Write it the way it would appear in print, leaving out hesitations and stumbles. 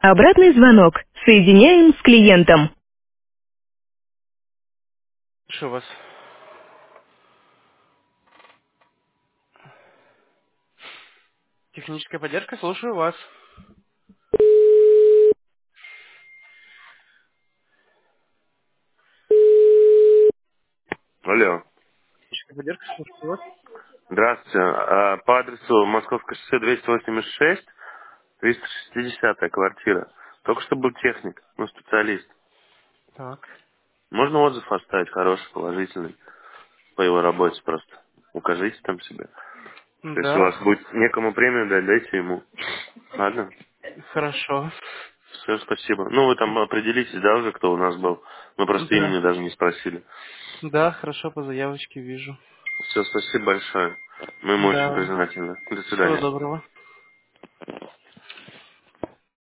Обратный звонок. Соединяем с клиентом. Слушаю вас. Техническая поддержка, слушаю вас. Алло. Техническая поддержка, слушаю вас. Здравствуйте. По адресу Московское шоссе 286, 360 квартира. Только что был техник, специалист. Так. Можно отзыв оставить хороший, положительный по его работе просто. Укажите там себе. Что если у Да, вас будет некому премию дать, дайте ему. Ладно? хорошо. Все, спасибо. Вы там определитесь, да, уже кто у нас был. Мы просто Да. имени даже не спросили. Да, хорошо, по заявочке вижу. Все, спасибо большое. Мы ему очень Да. признательны. До Всего свидания. доброго.